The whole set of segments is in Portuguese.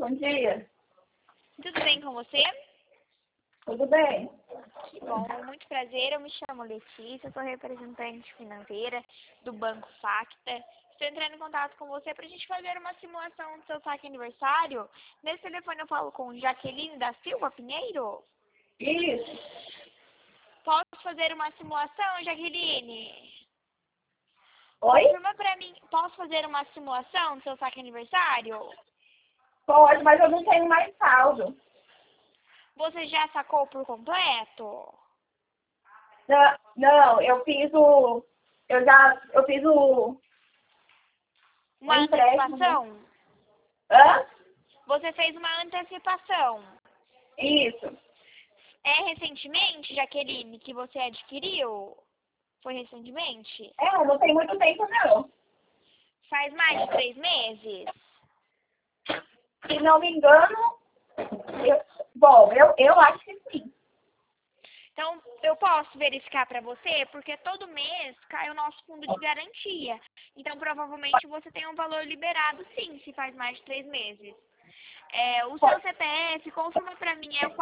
Bom dia. Tudo bem com você? Tudo bem? Que bom, muito prazer. Eu me chamo Letícia, sou representante financeira do Banco Facta. Estou entrando em contato com você para a gente fazer uma simulação do seu saque aniversário. Nesse telefone eu falo com Jaqueline da Silva Pinheiro. Isso. Posso fazer uma simulação, Jaqueline? Oi? Confirma para mim, posso fazer uma simulação do seu saque aniversário? Pode, mas eu não tenho mais saldo. Você já sacou por completo? Não, eu fiz o Uma empréstimo. antecipação? Hã? Você fez uma antecipação. Isso. É recentemente, Jaqueline, que você adquiriu? Foi recentemente? Não tem muito tempo, não. Faz mais de 3 meses? Se não me engano, eu acho que sim. Então, eu posso verificar para você, porque todo mês cai o nosso fundo de garantia. Então, provavelmente, você tem um valor liberado, sim, se faz mais de 3 meses. O seu CPF, confirma para mim, é o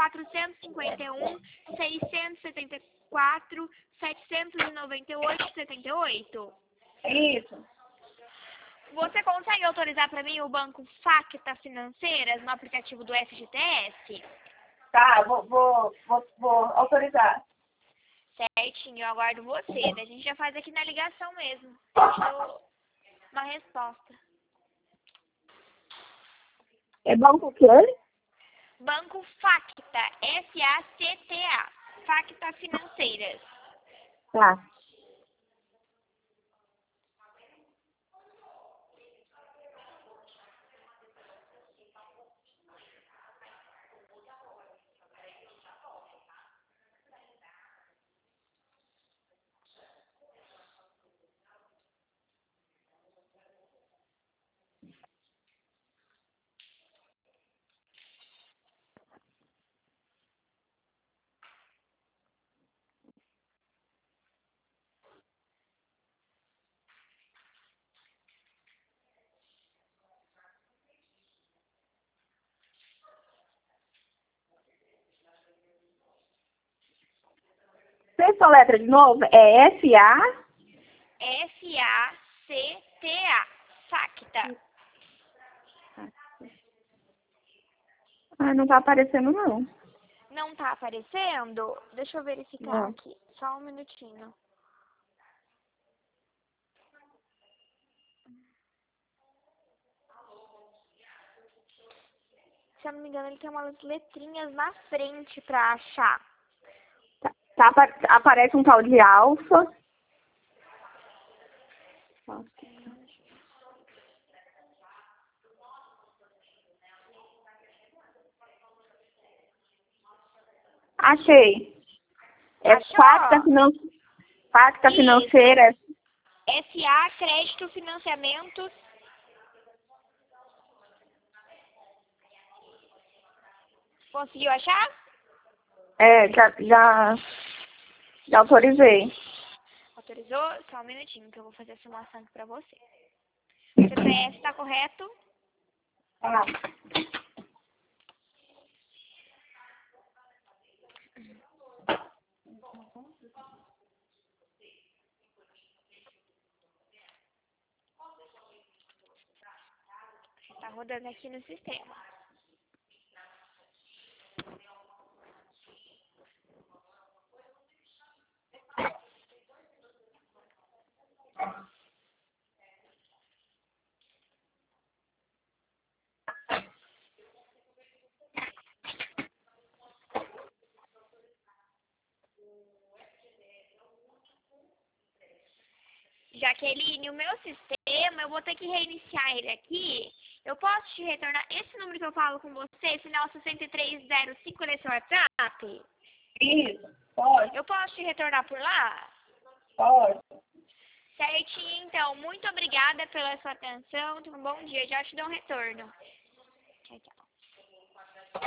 451-674-798-78? Isso. Você consegue autorizar para mim o Banco Facta Financeiras no aplicativo do FGTS? Tá, vou autorizar. Certinho, eu aguardo você. A gente já faz aqui na ligação mesmo. Eu te dou uma resposta. É banco o quê? Banco Facta, F-A-C-T-A. Facta Financeiras. Tá. Você só letra de novo? É F-A? F-A-C-T-A. Facta. Ah, não tá aparecendo, não. Não tá aparecendo? Deixa eu verificar Não. aqui. Só um minutinho. Se eu não me engano, ele tem umas letrinhas na frente pra achar. Aparece um tal de alfa. Achei. É Achou? Facta Isso. Financeira. SA Crédito Financiamentos. Conseguiu achar? Já autorizei. Autorizou? Só um minutinho que eu vou fazer a simulação aqui pra você. O CPF tá correto? Tá. Tá rodando aqui no sistema. Jaqueline, o meu sistema, eu vou ter que reiniciar ele aqui. Eu posso te retornar esse número que eu falo com você, final 6305, ele é seu WhatsApp? Isso. Pode. Eu posso te retornar por lá? Pode. Certinho, então. Muito obrigada pela sua atenção. Tenha um bom dia. Já te dou um retorno. Tchau, tchau.